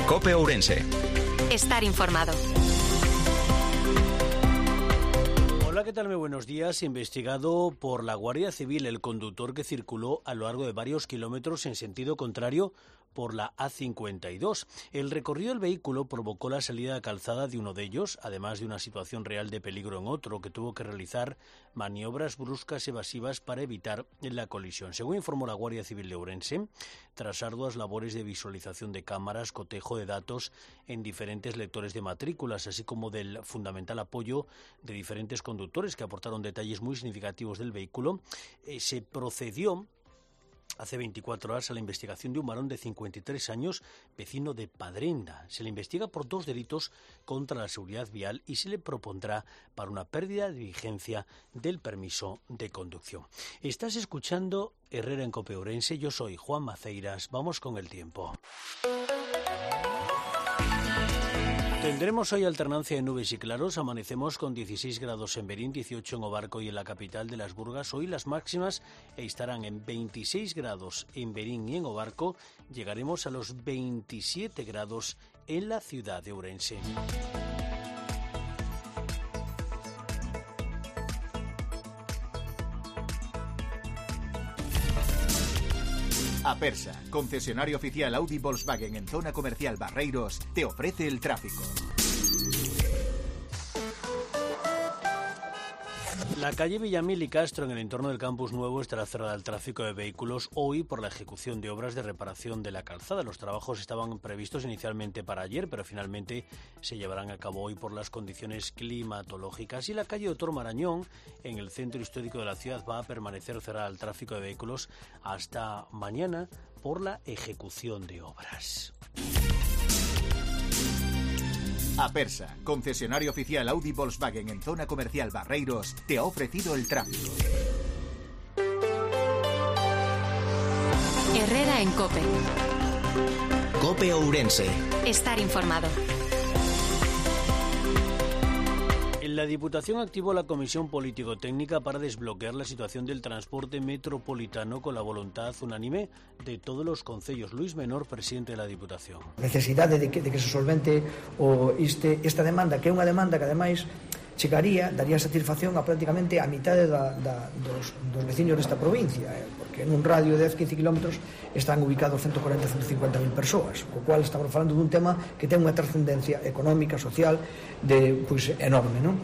COPE Ourense. Estar informado. Hola, ¿qué tal? Muy buenos días. Investigado por la Guardia Civil el conductor que circuló a lo largo de varios kilómetros en sentido contrario por la A52. El recorrido del vehículo provocó la salida a calzada de uno de ellos, además de una situación real de peligro en otro, que tuvo que realizar maniobras bruscas evasivas para evitar la colisión. Según informó la Guardia Civil de Ourense, tras arduas labores de visualización de cámaras, cotejo de datos en diferentes lectores de matrículas, así como del fundamental apoyo de diferentes conductores que aportaron detalles muy significativos del vehículo, se procedió hace 24 horas a la investigación de un varón de 53 años, vecino de Padrenda. Se le investiga por 2 delitos contra la seguridad vial y se le propondrá para una pérdida de vigencia del permiso de conducción. Estás escuchando Herrera en COPE Ourense. Yo soy Juan Maceiras. Vamos con el tiempo. Tendremos hoy alternancia de nubes y claros. Amanecemos con 16 grados en Berín, 18 en Ovarco y en la capital de Las Burgas. Hoy las máximas estarán en 26 grados en Berín y en Ovarco. Llegaremos a los 27 grados en la ciudad de Ourense. Apersa, concesionario oficial Audi Volkswagen en zona comercial Barreiros, te ofrece el tráfico. La calle Villamil y Castro en el entorno del Campus Nuevo estará cerrada al tráfico de vehículos hoy por la ejecución de obras de reparación de la calzada. Los trabajos estaban previstos inicialmente para ayer, pero finalmente se llevarán a cabo hoy por las condiciones climatológicas. Y la calle Doctor Marañón en el centro histórico de la ciudad va a permanecer cerrada al tráfico de vehículos hasta mañana por la ejecución de obras. Apersa, concesionario oficial Audi Volkswagen en zona comercial Barreiros, te ha ofrecido el tráfico. Herrera en COPE. COPE Ourense. Estar informado. La Diputación activó la Comisión Político-Técnica para desbloquear la situación del transporte metropolitano con la voluntad unánime de todos los concellos. Luis Menor, presidente de la Diputación. Necesidade de que se solvente esta demanda, que é unha demanda que ademais daría satisfacción a prácticamente a mitade dos veciños desta provincia, porque en un radio de 10-15 km están ubicados 140-150 mil persoas, co cual estamos falando dun tema que ten unha trascendencia económica, social, enorme, non?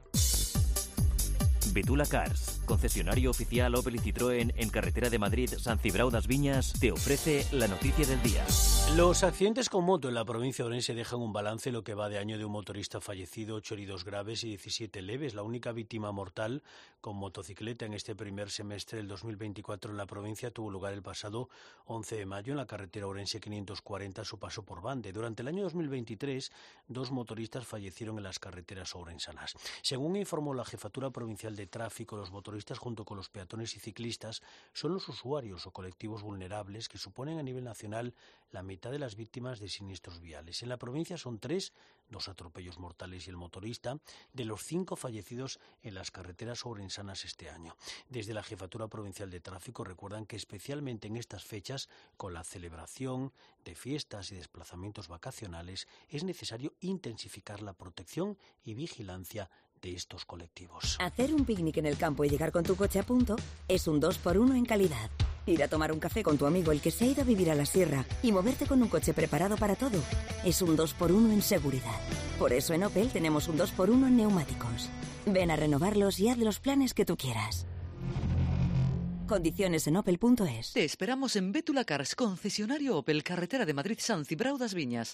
Betula Cars, concesionario oficial Opel y Citroën en carretera de Madrid, San Cibrao das Viñas, te ofrece la noticia del día. Los accidentes con moto en la provincia de Ourense dejan un balance lo que va de año de un motorista fallecido, 8 heridos graves y 17 leves. La única víctima mortal con motocicleta en este primer semestre del 2024 en la provincia tuvo lugar el pasado 11 de mayo en la carretera Ourense 540 a su paso por Bande. Durante el año 2023, 2 motoristas fallecieron en las carreteras ourensanas. Según informó la Jefatura Provincial de Tráfico, los motoristas junto con los peatones y ciclistas son los usuarios o colectivos vulnerables que suponen a nivel nacional la mitad de las víctimas de siniestros viales. En la provincia son 3, 2 atropellos mortales y el motorista, de los 5 fallecidos en las carreteras ourensanas este año. Desde la Jefatura Provincial de Tráfico recuerdan que especialmente en estas fechas, con la celebración de fiestas y desplazamientos vacacionales, es necesario intensificar la protección y vigilancia de estos colectivos. Hacer un picnic en el campo y llegar con tu coche a punto es un 2x1 en calidad. Ir a tomar un café con tu amigo el que se ha ido a vivir a la sierra y moverte con un coche preparado para todo es un 2x1 en seguridad. Por eso en Opel tenemos un 2x1 en neumáticos. Ven a renovarlos y haz los planes que tú quieras. Condiciones en opel.es. Te esperamos en Betula Cars, concesionario Opel, carretera de Madrid, San Cibrao das Viñas.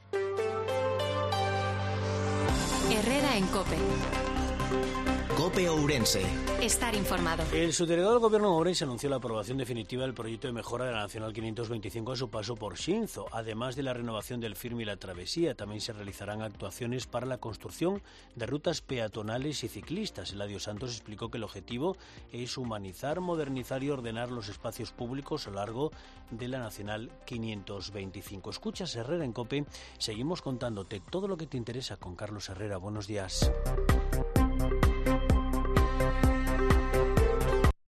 Herrera en COPE. COPE Ourense. Estar informado. El subdelegado del Gobierno de Ourense anunció la aprobación definitiva del proyecto de mejora de la Nacional 525 a su paso por Xinzo. Además de la renovación del Firme y la travesía, también se realizarán actuaciones para la construcción de rutas peatonales y ciclistas. Eladio Santos explicó que el objetivo es humanizar, modernizar y ordenar los espacios públicos a lo largo de la Nacional 525. Escuchas Herrera en COPE. Seguimos contándote todo lo que te interesa con Carlos Herrera. Buenos días.